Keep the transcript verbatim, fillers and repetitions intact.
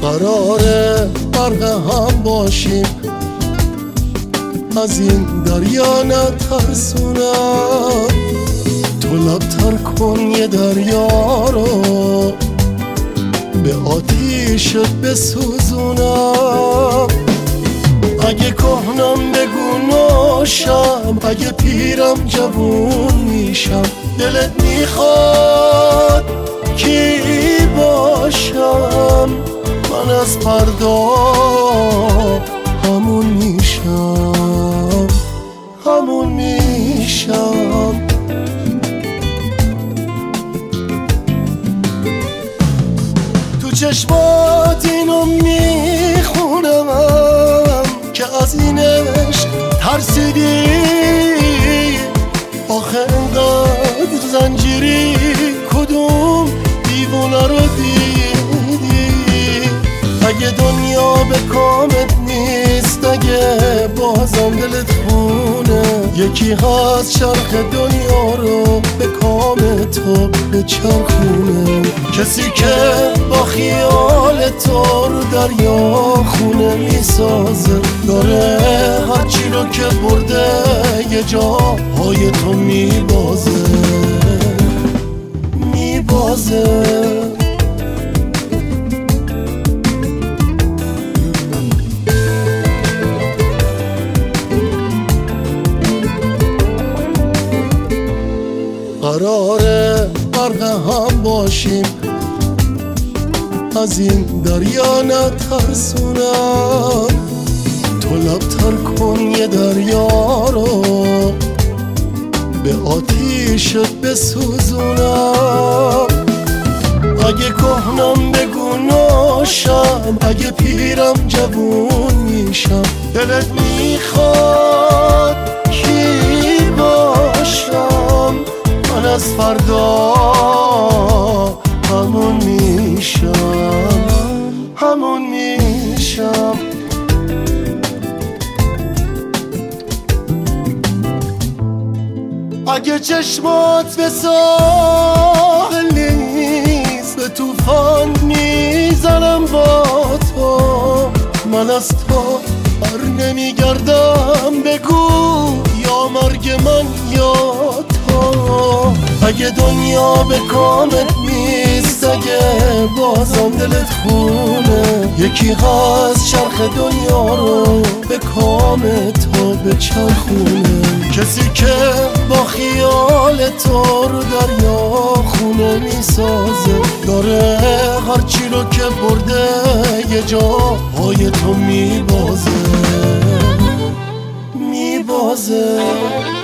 قراره غرق هم باشیم، از این دریا نترسونم. تو لبتر کن یه دریا رو، به آتیشت بسوزونم. اگه کهنم بگو نوشم، اگه پیرم جوون میشم. دلت میخواد کی باشم؟ من از فردا همون میشم، همون میشم. تو چشمات اینو میخونم که از این عشق ترسیدی. آخه انقدر زنجیری، کدوم دیوونه رو دیدی؟ اگه دنیا به کامت نیست، اگه بازم دلت خونه، یکی هست چرخ دنیا رو به کام تو بچرخونه. کسی که با خیال تو رو دریا خونه میسازه، داره هرچی رو که برده یه جاهای تو میبازه، میبازه. قراره غرق هم باشیم، از این دریا نترسونم. تو لبتر کن یه دریا رو، به آتیشت بسوزونم. اگه کهنم بگو نوشم، اگه پیرم جوون میشم. دلت میخواد کی باشم؟ من از فردا همون میشم، همون میشم. اگه چشمات به ساحل نیست، به طوفان میزنم با تو. من از تو بر نمیگردم، بگو یا مرگ من یا تو. اگه دنیا به کامت نیست، اگه بازم دلت خونه، یکی هست چرخ دنیا رو به کام تو بچرخونه. کسی که با خیال تو رو دریا خونه میسازه، داره هرچی رو که برده یه جاهای تو میبازه، میبازه.